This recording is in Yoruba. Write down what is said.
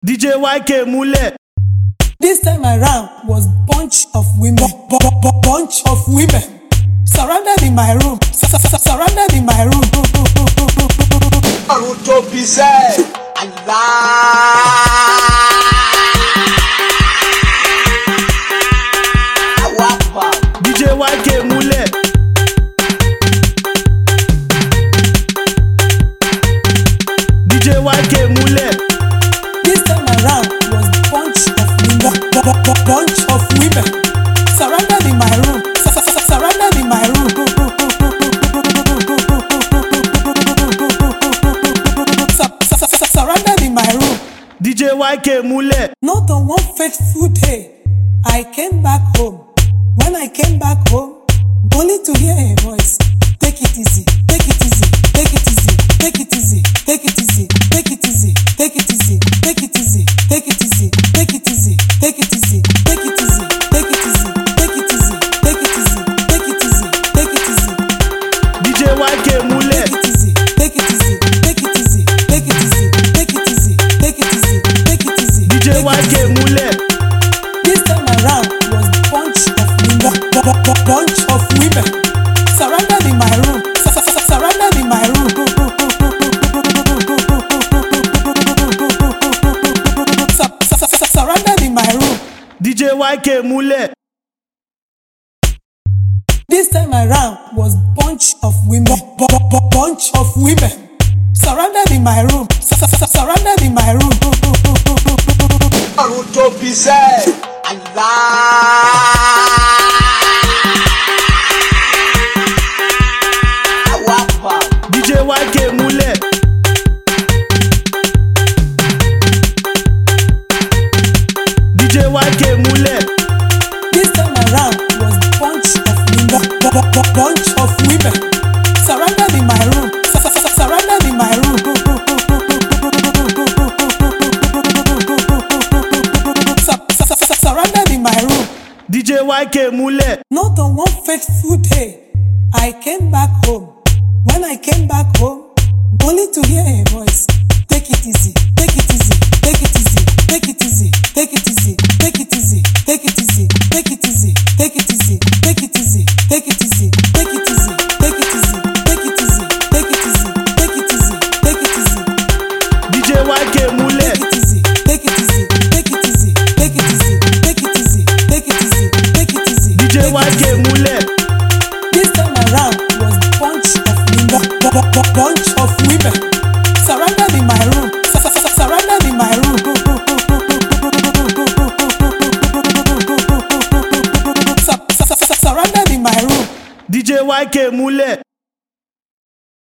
DJ YK Mule. This time around was bunch of women, bunch of women surrounded in my room, surrounded in my room. DJ YK Mule. DJ YK Mule. This time around was bunch of women surrounded in my room, surrounded in my room. Surrounded in my room. DJ YK Mule. Not on one fateful day, I came back home. When I came back home, only to hear a voice. Take it easy, take it easy, take it easy, take it easy, take it easy, take it easy, take it easy, take it easy, take it easy, take it easy, take it easy, take it easy, take it easy, take it easy, take it easy, take it easy, take it easy. DJ YK Mule. Take it easy, take it easy, take it easy, take it easy, take it easy, take it easy, take it easy. DJ YK Mule. This time around was bunch of women surrounded in my room, surrounded in my room. Surrounded in my room. DJ YK Mule. This time around was bunch of women, bunch of women surrounded in my room, surrounded in my room. DJ YK Mule. DJ YK Mule. This time around was bunch of women surrounded in my room, surrounded in my room. Surrounded in my room. DJ YK Mule. Not on one fateful day, I came back home. When I came back home, only to hear a voice. Take it easy, take it easy, take it easy, take it easy, take it easy, take it easy, take it easy, take it easy, take it easy, take it easy, take it easy, take it easy, take it easy, take it easy, take it easy, take it easy, take it easy. DJ YK Mule. Take it easy, take it easy, take it easy, take it easy, take it easy, take it easy, take it easy. DJ YK Mule. This time around was bunch of women surrounded in my room, surrounded in my room. Surrounded in my room. DJ YK Mule.